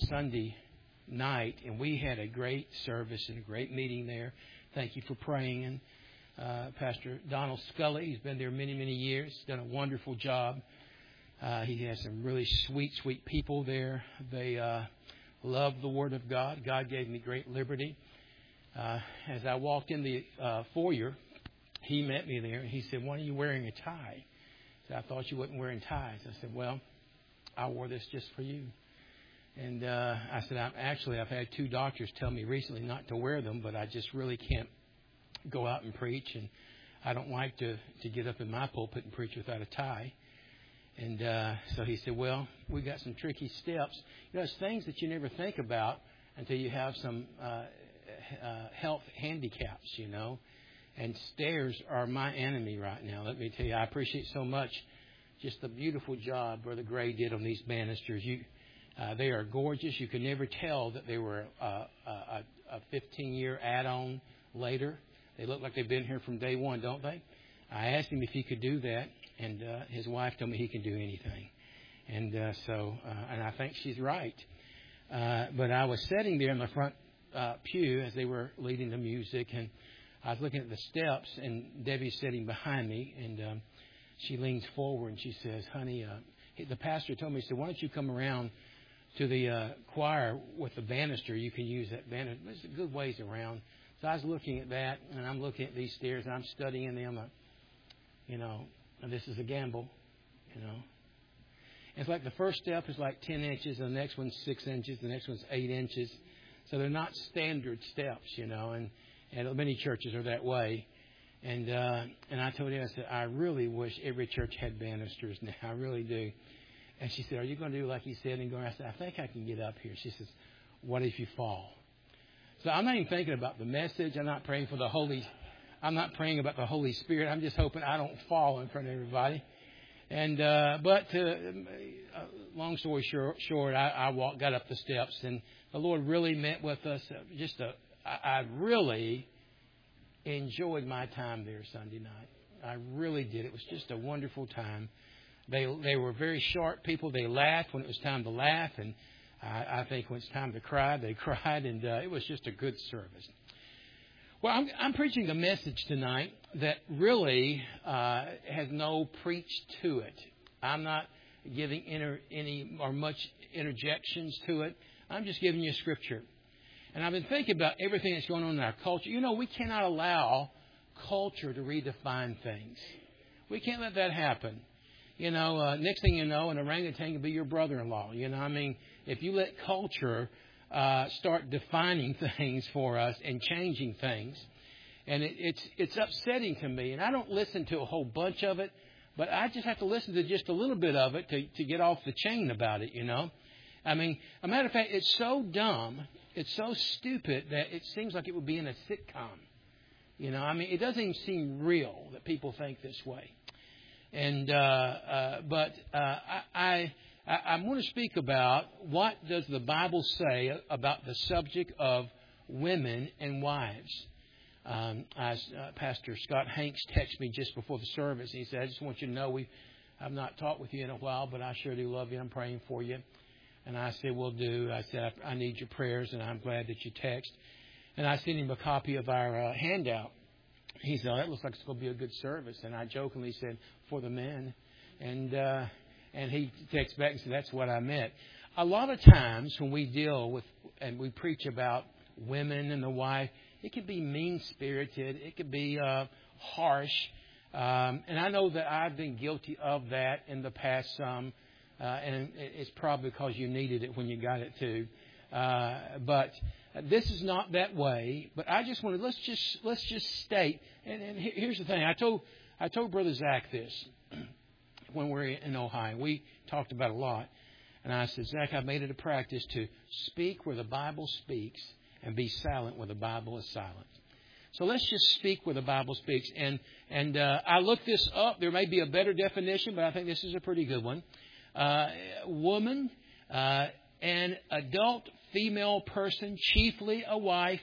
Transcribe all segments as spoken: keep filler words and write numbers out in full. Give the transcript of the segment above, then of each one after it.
Sunday night, and we had a great service and a great meeting there. Thank you for praying. And uh, Pastor Donald Scully, he's been there many, many years. He's done a wonderful job. Uh, he has some really sweet, sweet people there. They uh, love the Word of God. God gave me great liberty. Uh, as I walked in the uh, foyer, he met me there, and he said, "Why are you wearing a tie?" I said, "I thought you wasn't wearing ties." I said, "Well, I wore this just for you." And uh, I said, I'm, actually, I've had two doctors tell me recently not to wear them, but I just really can't go out and preach. And I don't like to, to get up in my pulpit and preach without a tie. And uh, so he said, well, we got some tricky steps. You know, it's things that you never think about until you have some uh, uh, health handicaps, you know. And stairs are my enemy right now. Let me tell you, I appreciate so much just the beautiful job Brother Gray did on these banisters. You, uh, they are gorgeous. You can never tell that they were uh, a, a fifteen-year add-on later. They look like they've been here from day one, don't they? I asked him if he could do that, and uh, his wife told me he can do anything. And uh, so, uh, and I think she's right. Uh, but I was sitting there in the front uh, pew as they were leading the music, and I was looking at the steps, and Debbie's sitting behind me, and um, she leans forward and she says, "Honey, uh, the pastor told me, he said, why don't you come around to the uh, choir with the banister? You can use that banister. There's a good ways around." So I was looking at that, and I'm looking at these stairs, and I'm studying them. Uh, you know, and this is a gamble, you know. It's like the first step is like ten inches, and the next one's six inches, the next one's eight inches. So they're not standard steps, you know, and, and many churches are that way. And uh, and I told her, I said, I really wish every church had banisters now. I really do. And she said, are you going to do like he said? And go, I said, I think I can get up here. She says, what if you fall? So I'm not even thinking about the message. I'm not praying for the Holy I'm not praying about the Holy Spirit. I'm just hoping I don't fall in front of everybody. And uh, but uh, uh, long story short, short I, I walked, got up the steps, and the Lord really met with us. Uh, just a, I, I really enjoyed my time there Sunday night. I really did. It was just a wonderful time. They they were very sharp people. They laughed when it was time to laugh, and I, I think when it's time to cry, they cried, and uh, it was just a good service. Well, I'm, I'm preaching a message tonight that really uh, has no preach to it. I'm not giving inter, any or much interjections to it. I'm just giving you Scripture. And I've been thinking about everything that's going on in our culture. You know, we cannot allow culture to redefine things. We can't let that happen. You know, uh, next thing you know, an orangutan can be your brother-in-law. You know, I mean, if you let culture uh, start defining things for us and changing things, and it, it's it's upsetting to me. And I don't listen to a whole bunch of it, but I just have to listen to just a little bit of it to, to get off the chain about it, you know. I mean, a matter of fact, it's so dumb, it's so stupid that it seems like it would be in a sitcom. You know, I mean, it doesn't even seem real that people think this way. And uh, uh, but uh, I, I I'm going to speak about what does the Bible say about the subject of women and wives. Um, I, uh, Pastor Scott Hanks texted me just before the service. He said, "I just want you to know we I've not talked with you in a while, but I sure do love you. I'm praying for you." And I said, "Will do." I said, I, "I need your prayers, and I'm glad that you text." And I sent him a copy of our uh, handout. He said, "Oh, that looks like it's going to be a good service." And I jokingly said, "For the men." And uh, and he texted back and said, "That's what I meant." A lot of times when we deal with and we preach about women and the wife, it can be mean-spirited. It could be uh, harsh. Um, and I know that I've been guilty of that in the past some. Uh, and it's probably because you needed it when you got it too. Uh, but this is not that way. But I just want to let's just let's just state. And, and here's the thing. I told I told Brother Zach this when we were in Ohio. We talked about it a lot. And I said, "Zach, I've made it a practice to speak where the Bible speaks and be silent where the Bible is silent." So let's just speak where the Bible speaks. And and uh, I looked this up. There may be a better definition, but I think this is a pretty good one. Uh, woman, uh, an adult female person, chiefly a wife,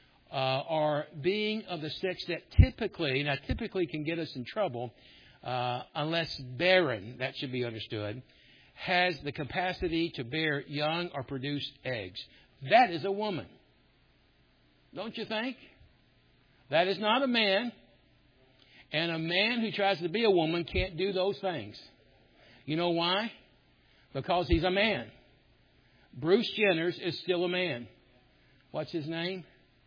uh, or being of the sex that typically, now typically can get us in trouble, uh, unless barren, that should be understood, has the capacity to bear young or produce eggs. That is a woman. Don't you think? That is not a man. And a man who tries to be a woman can't do those things. You know why? Because he's a man. Bruce Jenner is still a man. What's his name?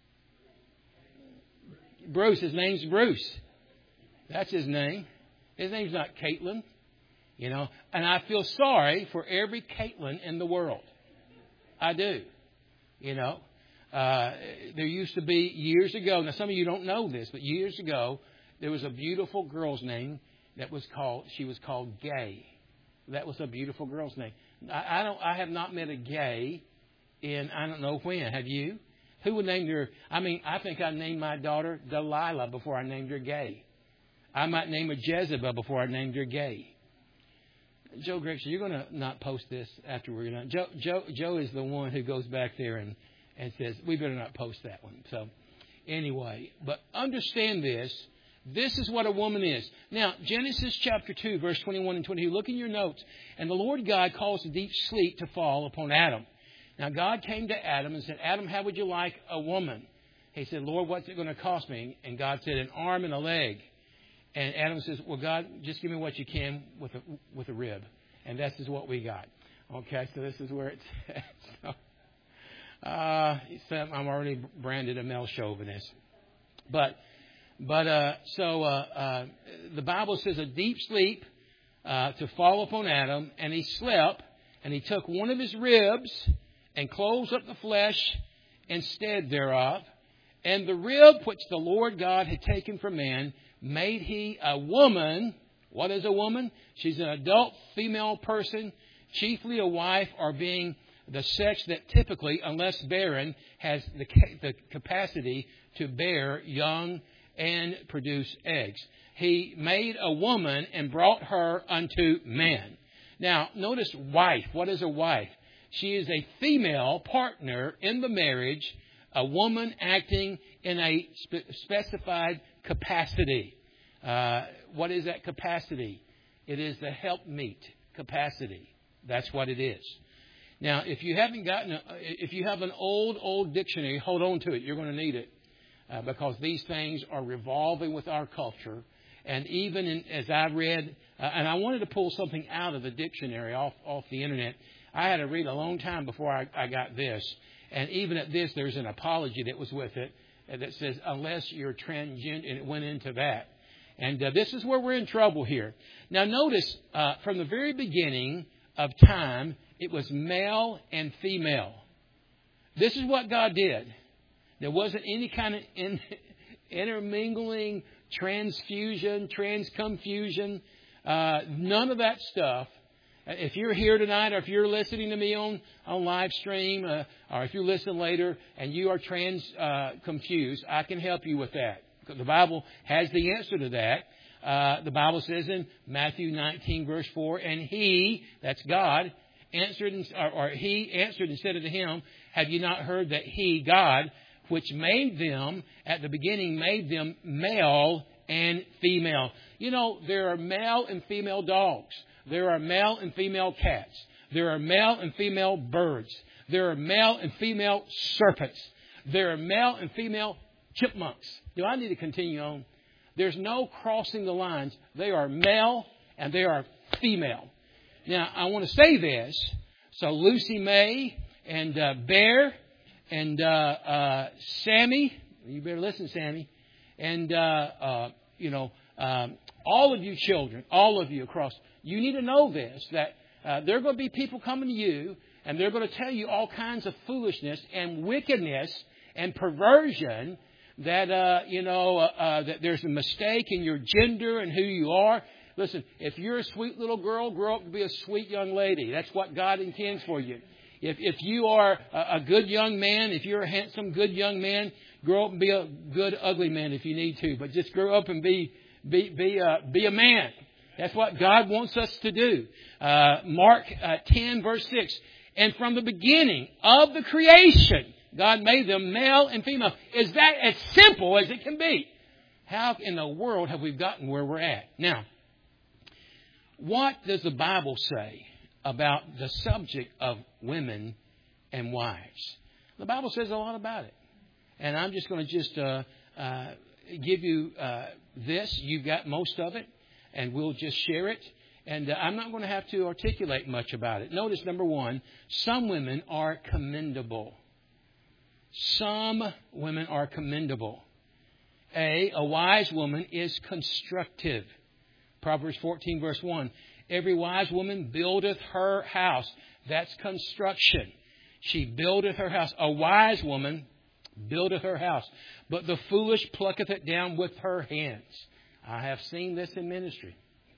Bruce. His name's Bruce. That's his name. His name's not Caitlin. You know, and I feel sorry for every Caitlin in the world. I do. You know, uh, there used to be years ago. Now, some of you don't know this, but years ago, there was a beautiful girl's name that was called, she was called Gay. That was a beautiful girl's name. I, I don't, I have not met a Gay in, I don't know when. Have you? Who would name her? I mean, I think I named my daughter Delilah before I named her Gay. I might name her Jezebel before I named her Gay. Joe Gregson, you're going to not post this after we're done. Joe, Joe, Joe is the one who goes back there and, and says, we better not post that one. So anyway, but understand this. This is what a woman is. Now, Genesis chapter two, verse twenty-one and twenty-two. Look in your notes. And the Lord God caused a deep sleep to fall upon Adam. Now, God came to Adam and said, Adam, how would you like a woman? He said, Lord, what's it going to cost me? And God said, an arm and a leg. And Adam says, well, God, just give me what you can with a, with a rib. And this is what we got. Okay, so this is where it's at. So, uh, I'm already branded a male chauvinist. But, but uh, so uh, uh, the Bible says a deep sleep uh, to fall upon Adam. And he slept, and he took one of his ribs and closed up the flesh instead thereof. And the rib which the Lord God had taken from man, made he a woman. What is a woman? She's an adult female person, chiefly a wife, or being the sex that typically, unless barren, has the, the capacity to bear young and produce eggs. He made a woman and brought her unto man. Now, notice wife. What is a wife? She is a female partner in the marriage, a woman acting in a spe- specified capacity. Uh, what is that capacity? It is the helpmeet capacity. That's what it is. Now, if you haven't gotten, a, if you have an old, old dictionary, hold on to it. You're going to need it uh, because these things are revolving with our culture. And even in, as I read, uh, and I wanted to pull something out of the dictionary off off the internet. I had to read a long time before I, I got this. And even at this, there's an apology that was with it that says, unless you're transgender, and it went into that. And uh, this is where we're in trouble here. Now, notice, uh, from the very beginning of time, it was male and female. This is what God did. There wasn't any kind of in, intermingling, transfusion, transconfusion, uh, none of that stuff. If you're here tonight, or if you're listening to me on, on live stream, uh, or if you listen later and you are trans uh, confused, I can help you with that. Because the Bible has the answer to that. Uh, the Bible says in Matthew nineteen, verse four, and he, that's God, answered, and, or, or he answered and said unto him, have you not heard that he, God, which made them, at the beginning made them male and female? You know, there are male and female dogs. There are male and female cats. There are male and female birds. There are male and female serpents. There are male and female chipmunks. Do I need to continue on? There's no crossing the lines. They are male and they are female. Now, I want to say this. So Lucy May and uh, Bear and uh, uh, Sammy, you better listen, Sammy, and, uh, uh, you know, um, all of you children, all of you across, you need to know this, that uh, there are going to be people coming to you and they're going to tell you all kinds of foolishness and wickedness and perversion that, uh, you know, uh, uh, that there's a mistake in your gender and who you are. Listen, if you're a sweet little girl, grow up to be a sweet young lady. That's what God intends for you. If if you are a, a good young man, if you're a handsome, good young man, grow up and be a good, ugly man if you need to. But just grow up and be be be a, be a man. That's what God wants us to do. Uh, Mark uh, ten, verse six. And from the beginning of the creation, God made them male and female. Is that as simple as it can be? How in the world have we gotten where we're at? Now, what does the Bible say about the subject of women and wives. The Bible says a lot about it. And I'm just going to just uh, uh, give you uh, this. You've got most of it, and we'll just share it. And uh, I'm not going to have to articulate much about it. Notice, number one, some women are commendable. Some women are commendable. A, a wise woman is constructive. Proverbs fourteen, verse one. Every wise woman buildeth her house. That's construction. She buildeth her house. A wise woman buildeth her house. But the foolish plucketh it down with her hands. I have seen this in ministry.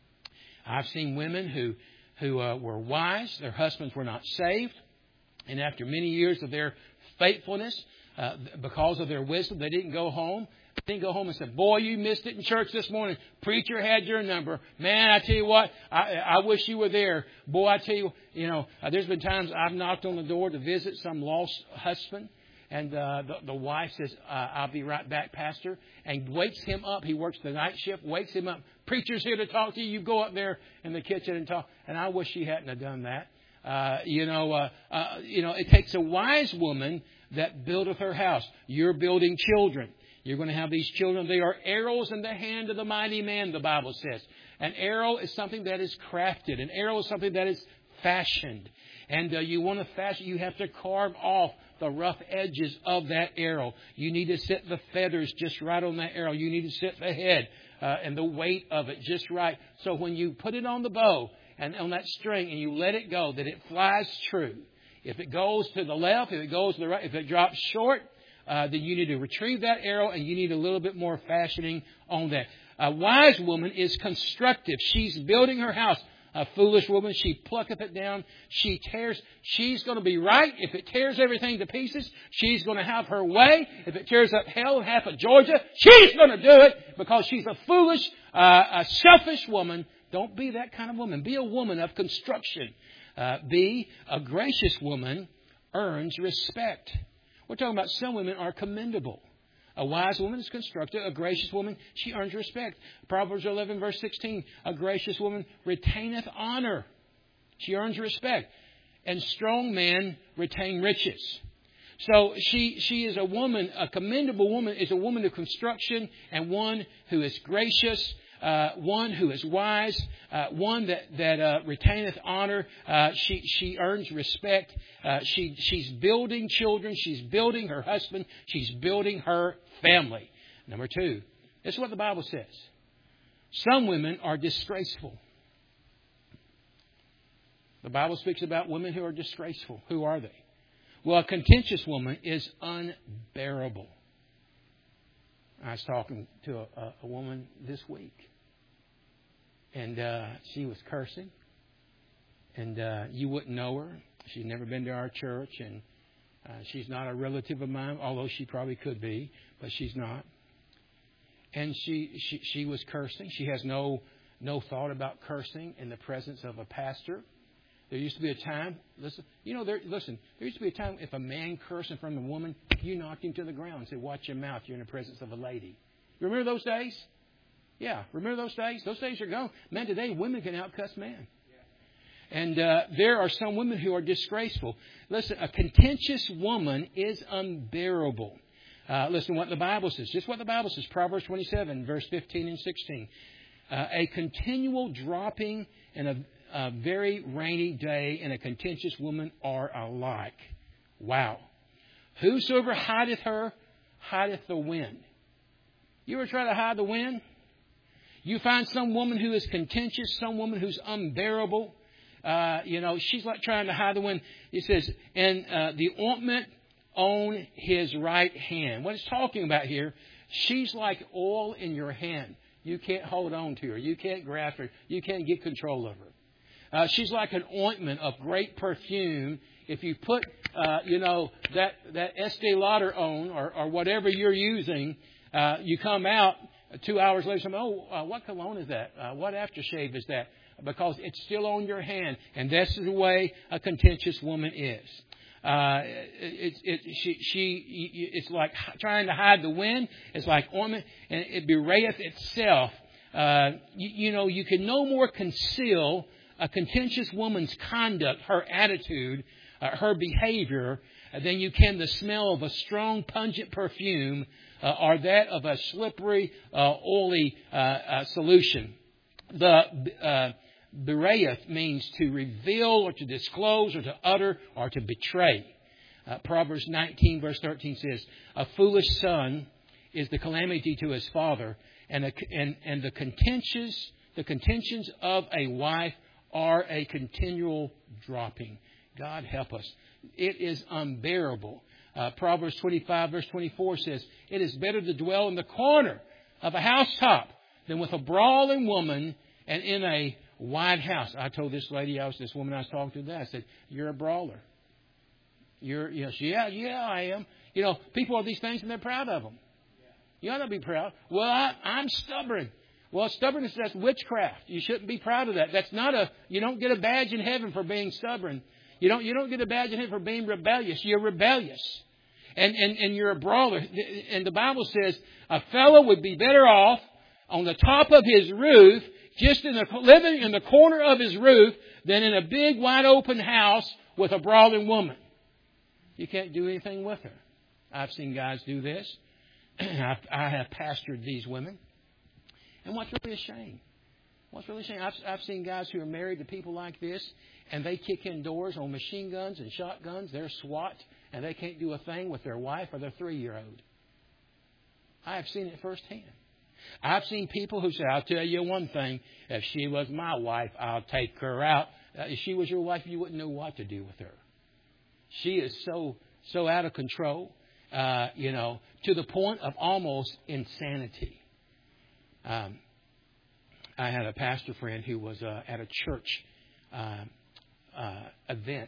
I've seen women who, who uh, were wise. Their husbands were not saved. And after many years of their faithfulness, uh, because of their wisdom, they didn't go home. They didn't go home and say, boy, you missed it in church this morning. Preacher had your number. Man, I tell you what, I, I wish you were there. Boy, I tell you, you know, uh, there's been times I've knocked on the door to visit some lost husband. And uh, the, the wife says, uh, I'll be right back, Pastor. And wakes him up. He works the night shift. Wakes him up. Preacher's here to talk to you. You go up there in the kitchen and talk. And I wish she hadn't have done that. Uh, you know, uh, uh, you know, it takes a wise woman that buildeth her house. You're building children. You're going to have these children. They are arrows in the hand of the mighty man, the Bible says. An arrow is something that is crafted. An arrow is something that is fashioned. And uh, you want to fashion, you have to carve off the rough edges of that arrow. You need to set the feathers just right on that arrow. You need to set the head uh, and the weight of it just right. So when you put it on the bow and on that string and you let it go, that it flies true. If it goes to the left, if it goes to the right, if it drops short, uh, then you need to retrieve that arrow and you need a little bit more fashioning on that. A wise woman is constructive. She's building her house. A foolish woman, she plucketh it down. She tears. She's going to be right. If it tears everything to pieces, she's going to have her way. If it tears up hell and half of Georgia, she's going to do it because she's a foolish, uh, a selfish woman. Don't be that kind of woman. Be a woman of construction. Uh, be a gracious woman earns respect. We're talking about some women are commendable. A wise woman is constructive. A gracious woman, she earns respect. Proverbs eleven, verse sixteen. A gracious woman retaineth honor. She earns respect. And strong men retain riches. So she she is a woman, a commendable woman is a woman of construction and one who is gracious, uh, one who is wise, uh, one that, that uh, retaineth honor. Uh, she, she earns respect. Uh, she, she's building children. She's building her husband. She's building her family. Number two, this is what the Bible says. Some women are disgraceful. The Bible speaks about women who are disgraceful. Who are they? Well, a contentious woman is unbearable. I was talking to a, a, a woman this week. And uh, she was cursing. And uh, you wouldn't know her. She's never been to our church. And uh, she's not a relative of mine, although she probably could be. But she's not. And she, she, she was cursing. She has no, no thought about cursing in the presence of a pastor. There used to be a time, listen, you know, there, listen, there used to be a time if a man cursed in front of a woman, you knocked him to the ground and said, watch your mouth, you're in the presence of a lady. You remember those days? Yeah, remember those days? Those days are gone. Man, today women can outcuss man. And uh, there are some women who are disgraceful. Listen, a contentious woman is unbearable. Uh, listen to what the Bible says. Just what the Bible says. Proverbs twenty-seven, verse fifteen and sixteen. Uh, a continual dropping and a A very rainy day and a contentious woman are alike. Wow. Whosoever hideth her, hideth the wind. You ever try to hide the wind? You find some woman who is contentious, some woman who's unbearable. Uh, you know, she's like trying to hide the wind. It says, and uh, the ointment on his right hand. What it's talking about here, she's like oil in your hand. You can't hold on to her. You can't grasp her. You can't get control of her. Uh, she's like an ointment of great perfume. If you put, uh, you know, that, that Estee Lauder on or, or whatever you're using, uh, you come out two hours later, say, oh, uh, what cologne is that? Uh, what aftershave is that? Because it's still on your hand. And that's the way a contentious woman is. Uh, it, it, she, she, it's like trying to hide the wind. It's like ointment, and it bewrayeth itself. Uh, you, you know, you can no more conceal a contentious woman's conduct, her attitude, uh, her behavior, uh, than you can the smell of a strong, pungent perfume uh, or that of a slippery, uh, oily uh, uh, solution. The uh, Bereath means to reveal or to disclose or to utter or to betray. Uh, Proverbs nineteen verse thirteen says, a foolish son is the calamity to his father, and, a, and, and the contentious, the contentions of a wife are a continual dropping. God help us. It is unbearable. Uh, Proverbs twenty-five verse twenty-four says, it is better to dwell in the corner of a housetop than with a brawling woman and in a wide house. I told this lady, I was this woman I was talking to that, I said, you're a brawler. You're, you know, she, yeah, yeah, I am. You know, people are these things and they're proud of them. You ought to be proud. Well, I, I'm stubborn. Well, stubbornness, that's witchcraft. You shouldn't be proud of that. That's not a, you don't get a badge in heaven for being stubborn. You don't, you don't get a badge in heaven for being rebellious. You're rebellious. And, and, and you're a brawler. And the Bible says a fellow would be better off on the top of his roof, just in the, living in the corner of his roof, than in a big wide open house with a brawling woman. You can't do anything with her. I've seen guys do this. I've, I have pastored these women. And what's really a shame? What's really a shame? I've, I've seen guys who are married to people like this, and they kick in doors on machine guns and shotguns. They're SWAT, and they can't do a thing with their wife or their three-year-old. I have seen it firsthand. I've seen people who say, I'll tell you one thing. If she was my wife, I'll take her out. Uh, if she was your wife, you wouldn't know what to do with her. She is so, so out of control, uh, you know, to the point of almost insanity. Um, I had a pastor friend who was uh, at a church uh, uh, event.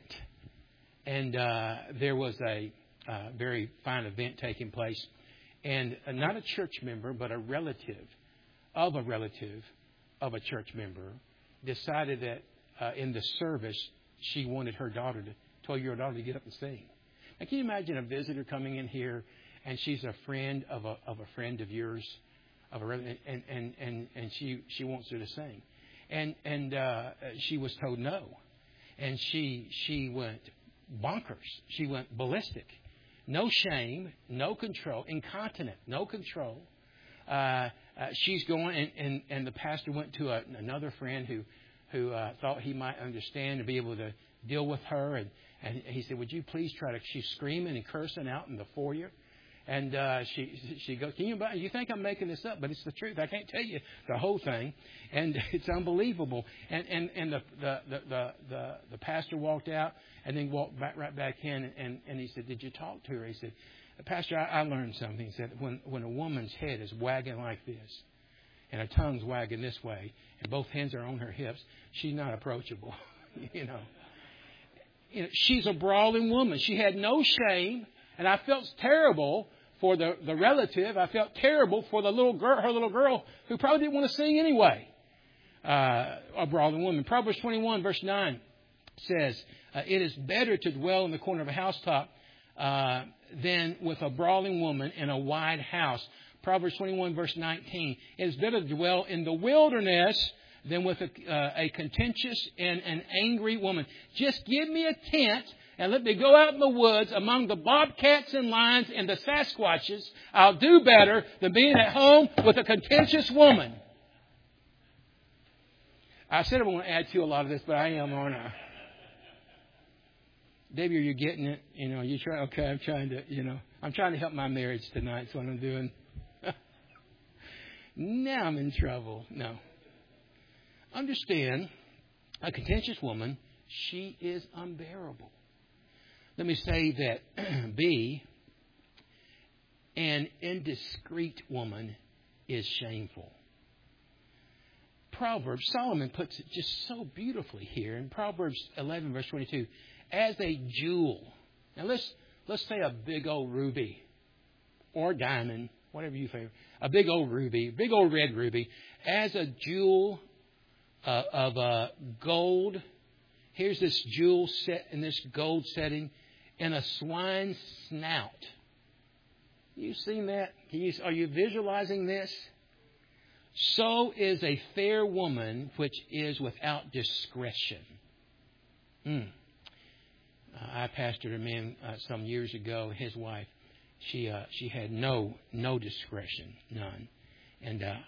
And uh, there was a uh, very fine event taking place. And uh, not a church member, but a relative of a relative of a church member decided that uh, in the service she wanted her daughter to twelve-year-old daughter to get up and sing. Now, can you imagine a visitor coming in here and she's a friend of a of a friend of yours, of a and and and and she she wants her to sing, and and uh, she was told no, and she she went bonkers. She went ballistic. No shame, no control, incontinent, no control. Uh, uh, she's going, and, and, and the pastor went to a, another friend who who uh, thought he might understand and be able to deal with her, and. And he said, would you please try to, she's screaming and cursing out in the foyer. And uh, she she goes, can you, you think I'm making this up, but it's the truth. I can't tell you the whole thing. And it's unbelievable. And and, and the, the, the, the, the, the pastor walked out and then walked back right back in. And, and he said, did you talk to her? He said, Pastor, I, I learned something. He said, when, when a woman's head is wagging like this and her tongue's wagging this way and both hands are on her hips, she's not approachable, you know. You know, she's a brawling woman. She had no shame, and I felt terrible for the, the relative. I felt terrible for the little girl, her little girl, who probably didn't want to sing anyway. Uh, a brawling woman. Proverbs twenty-one, verse nine says, uh, it is better to dwell in the corner of a housetop uh, than with a brawling woman in a wide house. Proverbs twenty-one, verse nineteen. It is better to dwell in the wilderness than with a, uh, a contentious and an angry woman. Just give me a tent and let me go out in the woods among the bobcats and lions and the Sasquatches. I'll do better than being at home with a contentious woman. I said I want to add to a lot of this, but I am, aren't I? Debbie, are you getting it? You know, you try. Okay, I'm trying to, you know, I'm trying to help my marriage tonight. That's what I'm doing. Now I'm in trouble. No. Understand, a contentious woman, she is unbearable. Let me say that B, an indiscreet woman is shameful. Proverbs, Solomon puts it just so beautifully here in Proverbs eleven, verse twenty-two, as a jewel. Now let's let's say a big old ruby or diamond, whatever you favor, a big old ruby, big old red ruby, as a jewel Uh, of uh, gold. Here's this jewel set in this gold setting in a swine's snout. You seen that? Can you, are you visualizing this? so is a fair woman which is without discretion. Mm. Uh, I pastored a man uh, some years ago. His wife, she uh, she had no no discretion, none, and uh,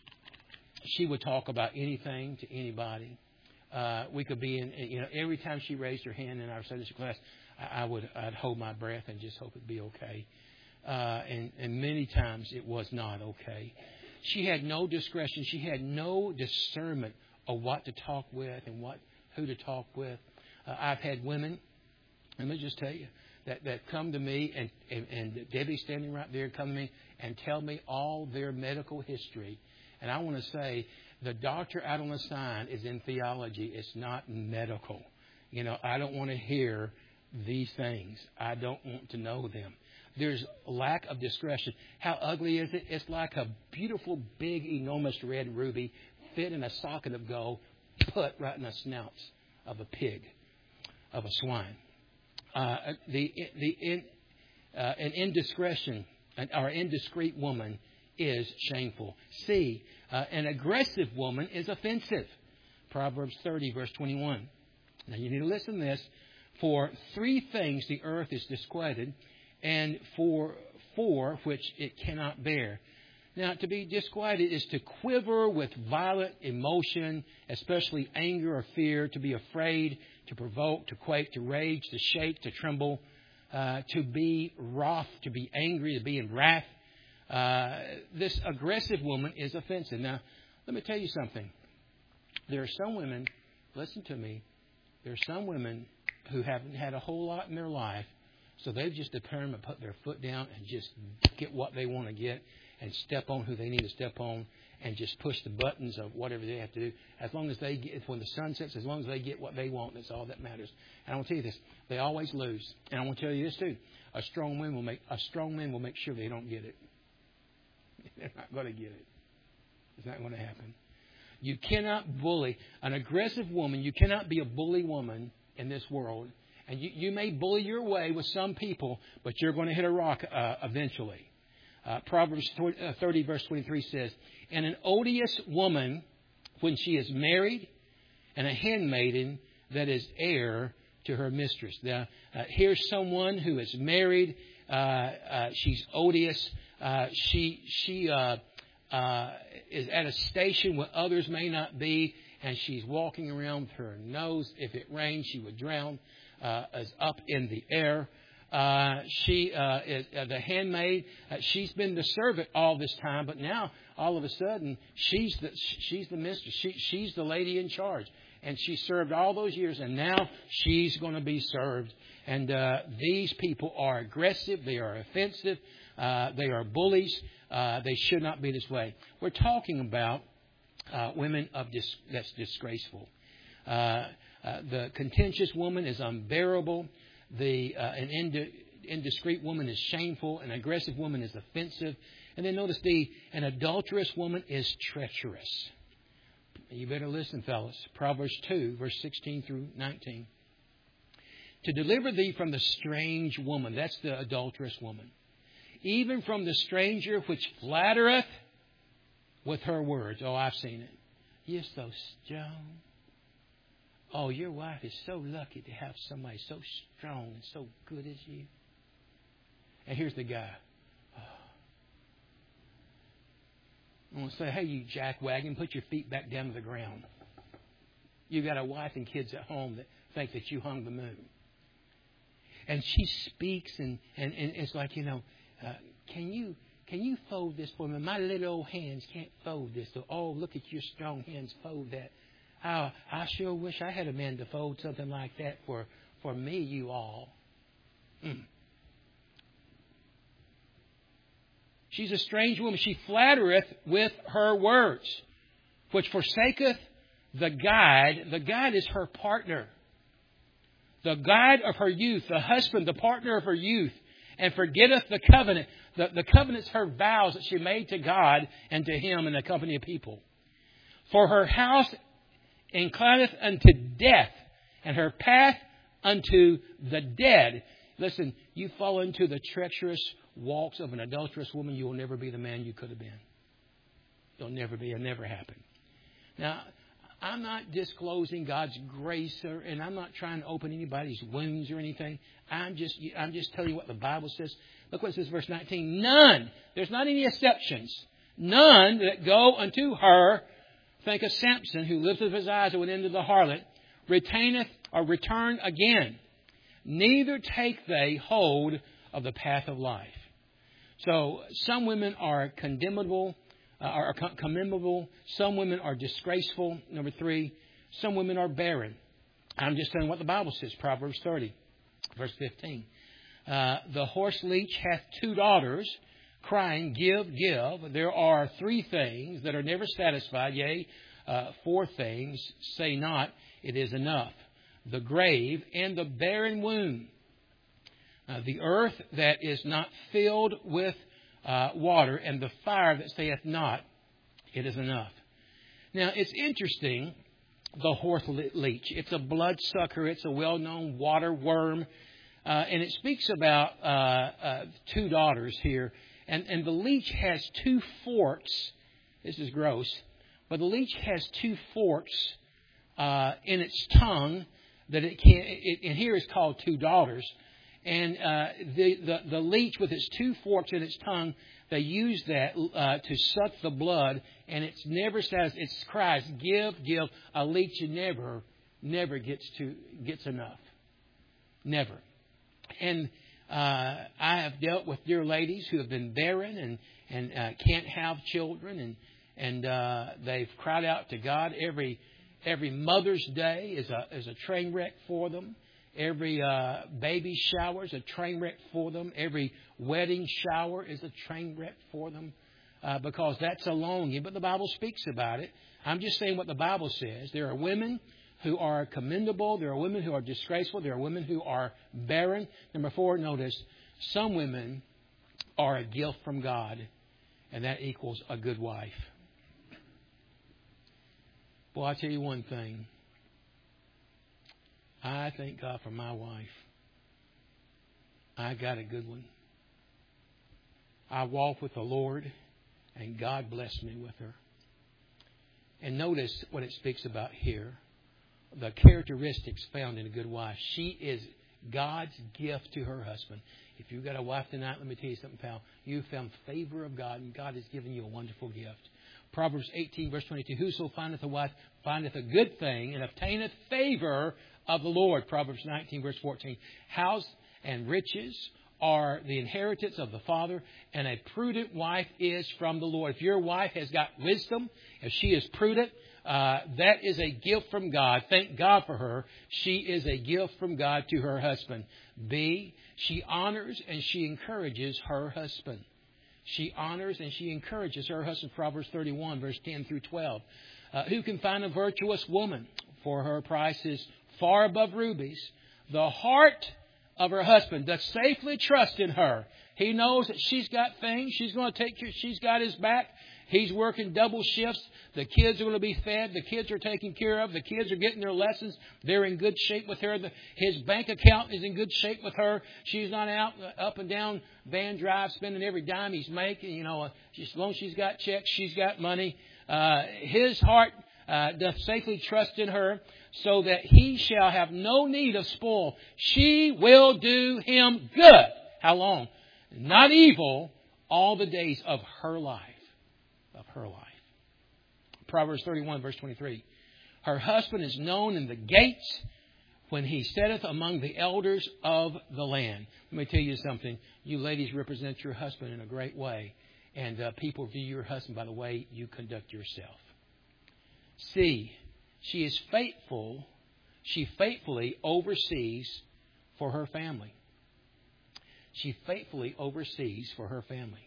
she would talk about anything to anybody. Uh, we could be in, you know, every time she raised her hand in our Sunday school class, I, I would I'd hold my breath and just hope it'd be okay. Uh, and, and many times it was not okay. She had no discretion. She had no discernment of what to talk with and what who to talk with. Uh, I've had women, let me just tell you, that, that come to me, and, and, and Debbie's standing right there, come to me and tell me all their medical history. And I want to say, the doctor out on the sign is in theology. It's not medical. You know, I don't want to hear these things. I don't want to know them. There's lack of discretion. How ugly is it? It's like a beautiful, big, enormous red ruby fit in a socket of gold, put right in the snouts of a pig, of a swine. Uh, the the in, uh, an indiscretion or indiscreet woman is shameful. C, uh, an aggressive woman is offensive. Proverbs thirty, verse twenty-one. Now you need to listen to this. For three things the earth is disquieted, and for four which it cannot bear. Now, to be disquieted is to quiver with violent emotion, especially anger or fear, to be afraid, to provoke, to quake, to rage, to shake, to tremble, uh, to be wroth, to be angry, to be in wrath. Uh, this aggressive woman is offensive. Now, let me tell you something. There are some women, listen to me, there are some women who haven't had a whole lot in their life, so they've just determined to put their foot down and just get what they want to get and step on who they need to step on and just push the buttons of whatever they have to do. As long as they get, when the sun sets, as long as they get what they want, that's all that matters. And I want to tell you this, they always lose. And I want to tell you this too, a strong man will make, a strong man will make sure they don't get it. They're not going to get it. It's not going to happen. You cannot bully. An aggressive woman, you cannot be a bully woman in this world. And you, you may bully your way with some people, but you're going to hit a rock uh, eventually. Uh, Proverbs thirty, verse twenty-three says, and an odious woman, when she is married, and a handmaiden that is heir to her mistress. Now, uh, here's someone who is married. Uh, uh, she's odious. Uh, she she uh, uh, is at a station where others may not be, and she's walking around with her nose. If it rains, she would drown. Uh, is up in the air. Uh, she uh, is uh, the handmaid. Uh, she's been the servant all this time, but now all of a sudden she's the she's the mistress. She, she's the lady in charge, and she served all those years, and now she's going to be served. And uh, these people are aggressive. They are offensive. Uh, they are bullies. Uh, they should not be this way. We're talking about uh, women of dis- that's disgraceful. Uh, Uh, the contentious woman is unbearable. The uh, an ind- indiscreet woman is shameful. An aggressive woman is offensive. And then notice the an adulterous woman is treacherous. You better listen, fellas. Proverbs two, verse sixteen through nineteen. To deliver thee from the strange woman, that's the adulterous woman, even from the stranger which flattereth with her words. Oh, I've seen it. You're so strong. Oh, your wife is so lucky to have somebody so strong and so good as you. And here's the guy. Oh. I want to say, hey, you jackwagon, put your feet back down to the ground. You got a wife and kids at home that think that you hung the moon. And she speaks, and, and, and it's like, you know, uh, can you can you fold this for me? My little old hands can't fold this. So, oh, look at your strong hands, fold that. Oh, I sure wish I had a man to fold something like that for, for me, you all. Mm. She's a strange woman. She flattereth with her words, which forsaketh the guide. The guide is her partner. The guide of her youth, the husband, the partner of her youth, and forgetteth the covenant. The, the covenant's her vows that she made to God and to him in the company of people. For her house inclineth unto death, and her path unto the dead. Listen, you fall into the treacherous walks of an adulterous woman, you will never be the man you could have been. It'll never be. It'll never happen. Now, I'm not disclosing God's grace, or, and I'm not trying to open anybody's wounds or anything. I'm just, I'm just telling you what the Bible says. Look what it says, verse nineteen. None. There's not any exceptions. None that go unto her. Think of Samson, who lifted up his eyes and went into the harlot. Retaineth or return again. Neither take they hold of the path of life. So some women are condemnable, uh, are commendable. Some women are disgraceful. Number three, some women are barren. I'm just saying what the Bible says. Proverbs thirty, verse fifteen. Uh, the horse leech hath two daughters, crying, give, give. There are three things that are never satisfied. Yea, uh, four things. Say not, it is enough. The grave and the barren womb. Uh, the earth that is not filled with uh, water, and the fire that saith not, it is enough. Now, it's interesting, the horse leech. It's a bloodsucker. It's a well-known water worm. Uh, and it speaks about uh, uh, two daughters here. And, and the leech has two forks. This is gross. But the leech has two forks uh, in its tongue that it can. It, and here it's called two daughters. And uh, the, the the leech with its two forks in its tongue, they use that uh, to suck the blood. And it's never says it cries, give, give. A leech never, never gets to gets enough. Never. And uh, I have dealt with dear ladies who have been barren and and uh, can't have children, and and uh, they've cried out to God. Every every Mother's Day is a is a train wreck for them. Every uh, baby shower is a train wreck for them. Every wedding shower is a train wreck for them uh, because that's a longing. But the Bible speaks about it. I'm just saying what the Bible says. There are women who are commendable. There are women who are disgraceful. There are women who are barren. Number four, notice, some women are a gift from God, and that equals a good wife. Well, I'll tell you one thing. I thank God for my wife. I got a good one. I walk with the Lord, and God blessed me with her. And notice what it speaks about here. The characteristics found in a good wife. She is God's gift to her husband. If you've got a wife tonight, let me tell you something, pal. You've found favor of God, and God has given you a wonderful gift. Proverbs eighteen, verse twenty-two. Whoso findeth a wife findeth a good thing, and obtaineth favor of the Lord. Proverbs nineteen, verse fourteen. House and riches are the inheritance of the Father, and a prudent wife is from the Lord. If your wife has got wisdom, if she is prudent, uh, that is a gift from God. Thank God for her. She is a gift from God to her husband. B, she honors and she encourages her husband. She honors and she encourages her husband. Proverbs thirty-one, verse ten through twelve. Uh, who can find a virtuous woman? For her price is far above rubies. The heart of her husband doth safely trust in her. He knows that she's got things. She's going to take care. She's got his back. He's working double shifts. The kids are going to be fed. The kids are taken care of. The kids are getting their lessons. They're in good shape with her. The, his bank account is in good shape with her. She's not out up and down Van Drive spending every dime he's making. You know, as long as she's got checks, she's got money. Uh, his heart uh, doth safely trust in her, so that he shall have no need of spoil. She will do him good. How long? Not evil all the days of her life. Of her life. Proverbs thirty-one, verse twenty-three. Her husband is known in the gates when he sitteth among the elders of the land. Let me tell you something. You ladies represent your husband in a great way. And uh, people view your husband by the way you conduct yourself. C, she is faithful. She faithfully oversees for her family. She faithfully oversees for her family.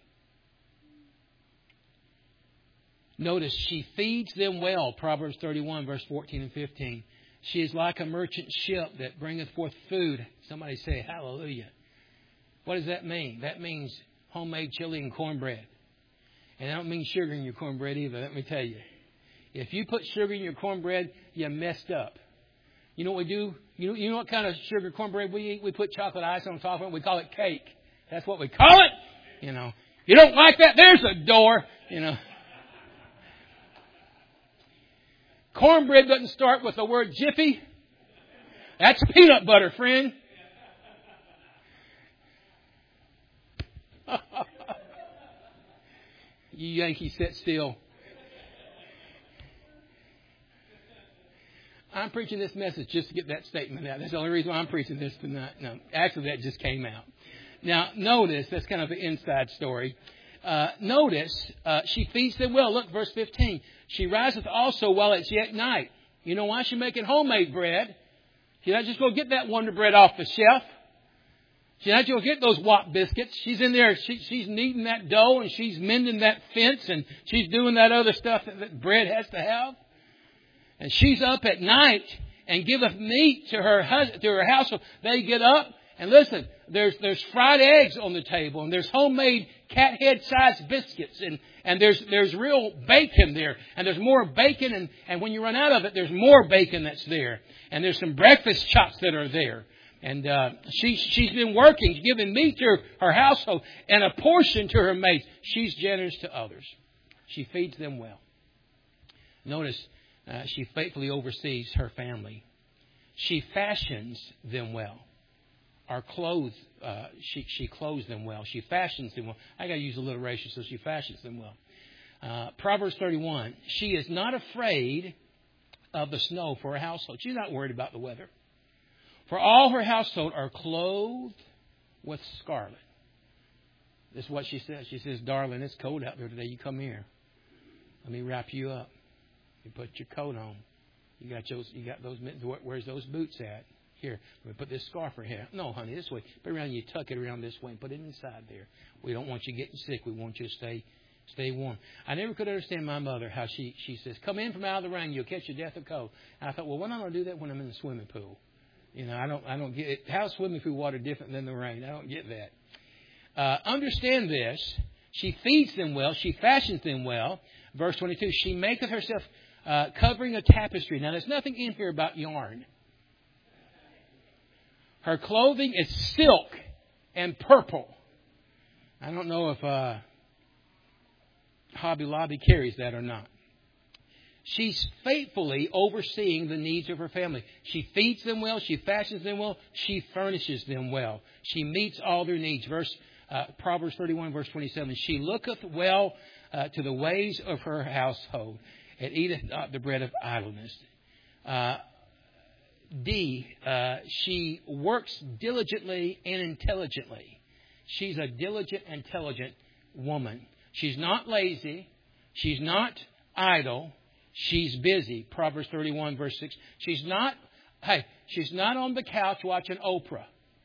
Notice, she feeds them well. Proverbs thirty-one, verse fourteen and fifteen. She is like a merchant ship that bringeth forth food. Somebody say hallelujah. What does that mean? That means homemade chili and cornbread. And I don't mean sugar in your cornbread either, let me tell you. If you put sugar in your cornbread, you messed up. You know what we do? You know, you know what kind of sugar cornbread we eat? We put chocolate ice on top of it. We call it cake. That's what we call it. You know, you don't like that? There's a door. You know. Cornbread doesn't start with the word jiffy. That's peanut butter, friend. You Yankees, sit still. I'm preaching this message just to get that statement out. That's the only reason why I'm preaching this tonight. No, actually, that just came out. Now, notice, that's kind of an inside story. Uh, notice, uh, she feeds them well. Look, verse fifteen. She riseth also while it's yet night. You know why? She's making homemade bread. She's not just going to get that Wonder Bread off the shelf. She's not going to get those Wop biscuits. She's in there, she, she's kneading that dough and she's mending that fence and she's doing that other stuff that, that bread has to have. And she's up at night and giveth meat to her husband, to her household. They get up and listen, there's, there's fried eggs on the table and there's homemade cat head sized biscuits and, and there's, there's real bacon there and there's more bacon and, and when you run out of it, there's more bacon that's there and there's some breakfast chops that are there. And, uh, she, she's been working, giving meat to her, her household and a portion to her maids. She's generous to others. She feeds them well. Notice, Uh, she faithfully oversees her family. She fashions them well. Our clothes, uh, she, she clothes them well. She fashions them well. I got to use alliteration, so she fashions them well. Uh, Proverbs thirty-one. She is not afraid of the snow for her household. She's not worried about the weather. For all her household are clothed with scarlet. This is what she says. She says, darling, it's cold out there today. You come here. Let me wrap you up. You put your coat on. You got those. You got those. Where's those boots at? Here, let me put this scarf right here. No, honey, this way. Put it around you. Tuck it around this way and put it inside there. We don't want you getting sick. We want you to stay, stay warm. I never could understand my mother how she she says, "Come in from out of the rain. You'll catch your death of cold." And I thought, well, when am I going to do that when I'm in the swimming pool? You know, I don't. I don't get it. How's swimming pool water different than the rain? I don't get that. Uh, understand this. She feeds them well. She fashions them well. Verse twenty-two. She maketh herself. Uh, covering a tapestry. Now, there's nothing in here about yarn. Her clothing is silk and purple. I don't know if uh, Hobby Lobby carries that or not. She's faithfully overseeing the needs of her family. She feeds them well. She fashions them well. She furnishes them well. She meets all their needs. Verse uh, Proverbs thirty-one, verse twenty-seven. She looketh well uh, to the ways of her household. It eateth not the bread of idleness. Uh, D, uh, she works diligently and intelligently. She's a diligent, intelligent woman. She's not lazy. She's not idle. She's busy. Proverbs thirty-one, verse six. She's not, hey, she's not on the couch watching Oprah.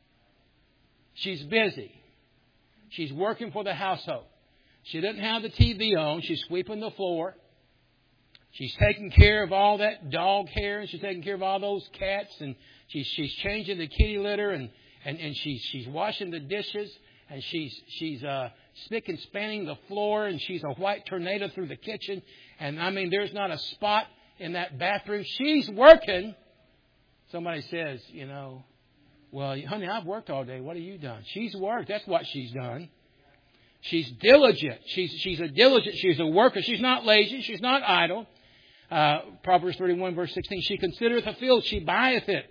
She's busy. She's working for the household. She doesn't have the T V on. She's sweeping the floor. She's taking care of all that dog hair, and she's taking care of all those cats, and she's she's changing the kitty litter, and, and, and she's she's washing the dishes, and she's she's uh, spick and spanning the floor, and she's a white tornado through the kitchen, and I mean there's not a spot in that bathroom. She's working. Somebody says, you know, well, honey, I've worked all day. What have you done? She's worked. That's what she's done. She's diligent. She's she's a diligent. She's a worker. She's not lazy. She's not idle. Uh, Proverbs thirty-one, verse sixteen. She considereth a field, she buyeth it.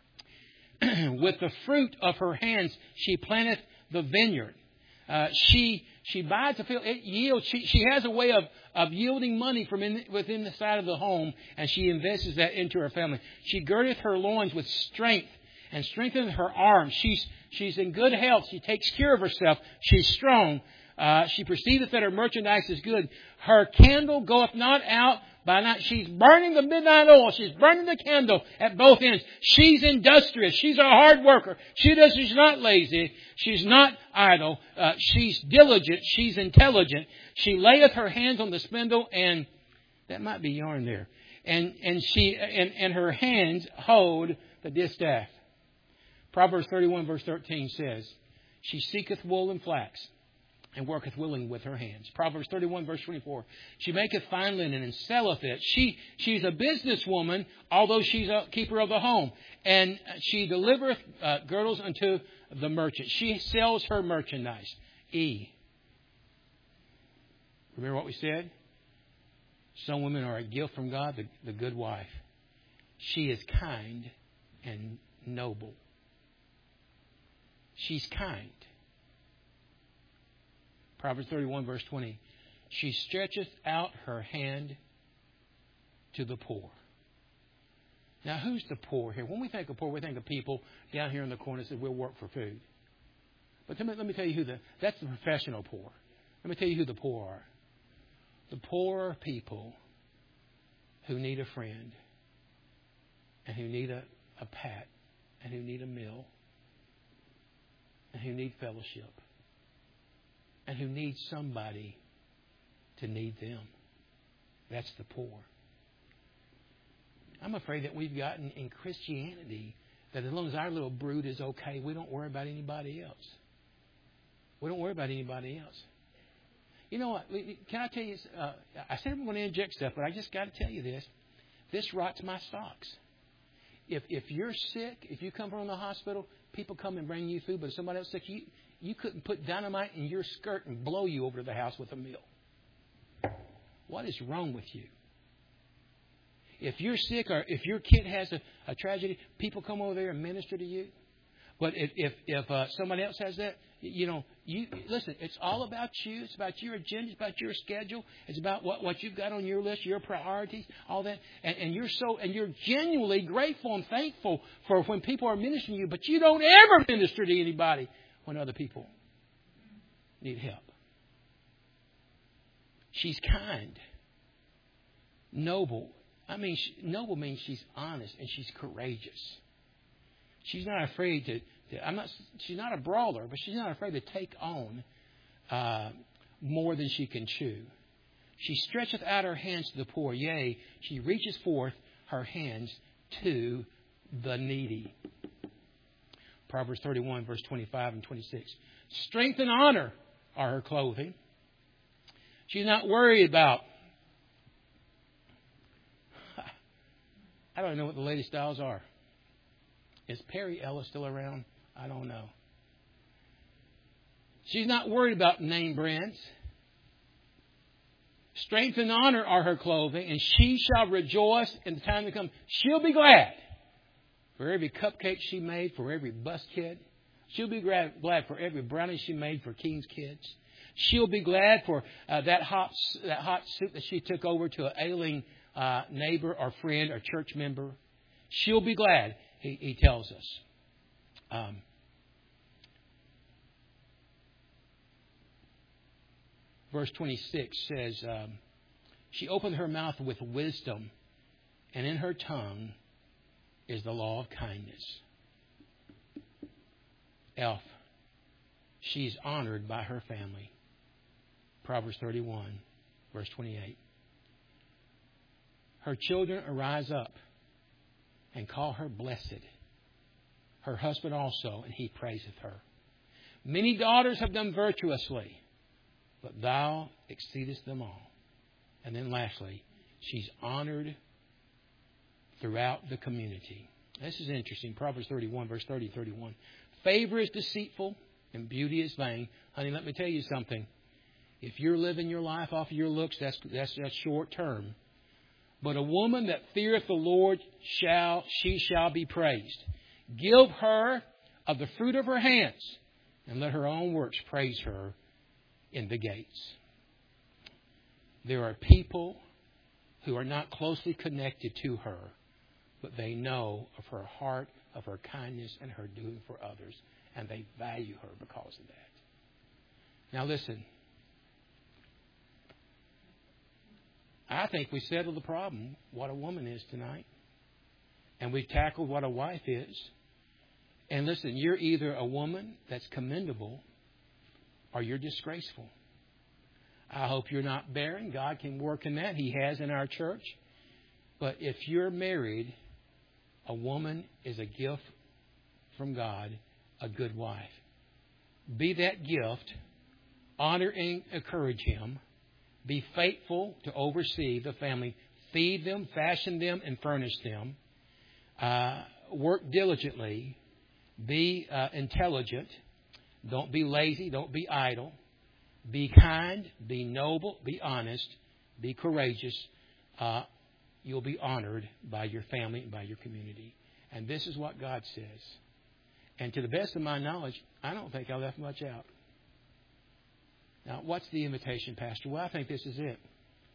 With the fruit of her hands, she planteth the vineyard. Uh, she she buys a field. It yields. She she has a way of of yielding money from in, within the side of the home, and she invests that into her family. She girdeth her loins with strength and strengtheneth her arms. She's she's in good health. She takes care of herself. She's strong. Uh, she perceiveth that her merchandise is good. Her candle goeth not out by night. She's burning the midnight oil. She's burning the candle at both ends. She's industrious. She's a hard worker. She does. She's not lazy. She's not idle. Uh, she's diligent. She's intelligent. She layeth her hands on the spindle, and that might be yarn there. And and she and, and her hands hold the distaff. Proverbs thirty-one, verse thirteen says, she seeketh wool and flax, and worketh willing with her hands. Proverbs thirty-one, verse twenty-four. She maketh fine linen and selleth it. She she's a businesswoman, although she's a keeper of the home. And she delivereth uh, girdles unto the merchant. She sells her merchandise. E. Remember what we said? Some women are a gift from God, the, the good wife. She is kind and noble. She's kind. Proverbs thirty-one, verse twenty. She stretcheth out her hand to the poor. Now, who's the poor here? When we think of poor, we think of people down here in the corner that say we'll work for food. But let me, let me tell you who the, that's the professional poor. Let me tell you who the poor are. The poor are people who need a friend and who need a, a pat and who need a meal and who need fellowship and who need somebody to need them. That's the poor. I'm afraid that we've gotten in Christianity that as long as our little brood is okay, we don't worry about anybody else. We don't worry about anybody else. You know what? Can I tell you? Uh, I said I'm going to inject stuff, but I just got to tell you this. This rots my socks. If if you're sick, if you come from the hospital, people come and bring you food, but if somebody else is sick, you, you couldn't put dynamite in your skirt and blow you over to the house with a meal. What is wrong with you? If you're sick or if your kid has a, a tragedy, people come over there and minister to you. But if if, if uh, somebody else has that, you know, you listen. It's all about you. It's about your agenda. It's about your schedule. It's about what, what you've got on your list, your priorities, all that. And, and you're so and you're genuinely grateful and thankful for when people are ministering to you. But you don't ever minister to anybody when other people need help. She's kind, noble. I mean, she, noble means she's honest and she's courageous. She's not afraid to, to. I'm not. She's not a brawler, but she's not afraid to take on uh, more than she can chew. She stretcheth out her hands to the poor; yea, she reaches forth her hands to the needy. Proverbs thirty-one, verse twenty-five and twenty-six. Strength and honor are her clothing. She's not worried about. I don't know what the latest styles are. Is Perry Ellis still around? I don't know. She's not worried about name brands. Strength and honor are her clothing, and she shall rejoice in the time to come. She'll be glad for every cupcake she made for every bus kid. She'll be glad for every brownie she made for King's kids. She'll be glad for uh, that hot that hot soup that she took over to an ailing uh, neighbor or friend or church member. She'll be glad, he, he tells us. Um, verse twenty-six says, um, she opened her mouth with wisdom, and in her tongue is the law of kindness. Elf, she's honored by her family. Proverbs thirty-one, verse twenty-eight. Her children arise up and call her blessed. Her husband also, and he praiseth her. Many daughters have done virtuously, but thou exceedest them all. And then lastly, she's honored throughout the community. This is interesting. Proverbs thirty-one, verse thirty, thirty-one. Favor is deceitful and beauty is vain. Honey, let me tell you something. If you're living your life off of your looks, that's, that's, that's short term. But a woman that feareth the Lord, shall she shall be praised. Give her of the fruit of her hands, and let her own works praise her in the gates. There are people who are not closely connected to her, but they know of her heart, of her kindness, and her doing for others, and they value her because of that. Now listen. I think we settled the problem, what a woman is tonight. And we've tackled what a wife is. And listen, you're either a woman that's commendable or you're disgraceful. I hope you're not barren. God can work in that. He has in our church. But if you're married, a woman is a gift from God, a good wife. Be that gift. Honor and encourage him. Be faithful to oversee the family. Feed them, fashion them, and furnish them. Uh, work diligently. Be uh, intelligent. Don't be lazy. Don't be idle. Be kind. Be noble. Be honest. Be courageous. uh, you'll be honored by your family and by your community. And this is what God says. And to the best of my knowledge, I don't think I left much out. Now, what's the invitation, Pastor? Well, I think this is it.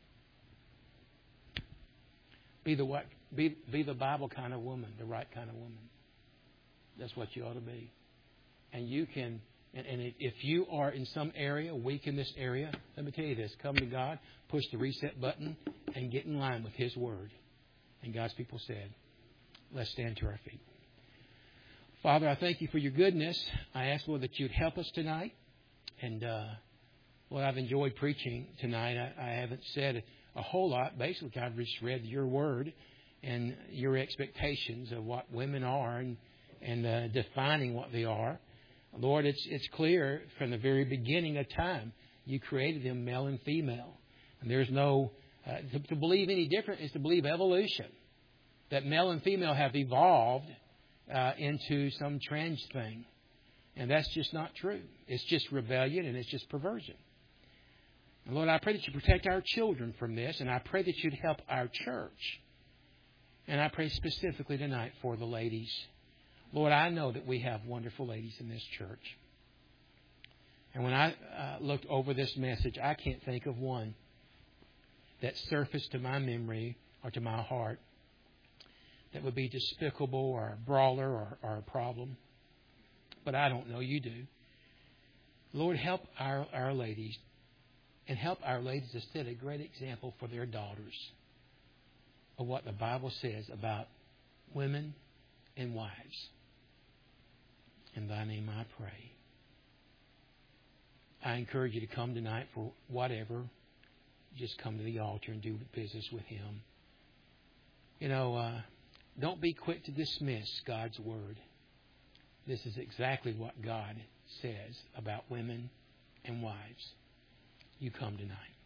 Be the what? Be, be the Bible kind of woman, the right kind of woman. That's what you ought to be. And you can, and, and if you are in some area, weak in this area, let me tell you this. Come to God, push the reset button, and get in line with His Word. And God's people said, let's stand to our feet. Father, I thank You for Your goodness. I ask, Lord, that You'd help us tonight. And, uh, Lord, I've enjoyed preaching tonight. I, I haven't said a whole lot. Basically, I've just read Your Word and Your expectations of what women are and, and uh, defining what they are. Lord, it's it's clear from the very beginning of time, You created them male and female. And there's no, uh, to, to believe any different is to believe evolution. That male and female have evolved uh, into some trans thing. And that's just not true. It's just rebellion and it's just perversion. And Lord, I pray that You protect our children from this. And I pray that You'd help our church. And I pray specifically tonight for the ladies. Lord, I know that we have wonderful ladies in this church. And when I uh, looked over this message, I can't think of one that surfaced to my memory or to my heart that would be despicable or a brawler or, or a problem. But I don't know. You do. Lord, help our, our ladies and help our ladies to set a great example for their daughters of what the Bible says about women and wives. In Thy name I pray. I encourage you to come tonight for whatever. Just come to the altar and do business with Him. You know, uh, don't be quick to dismiss God's Word. This is exactly what God says about women and wives. You come tonight.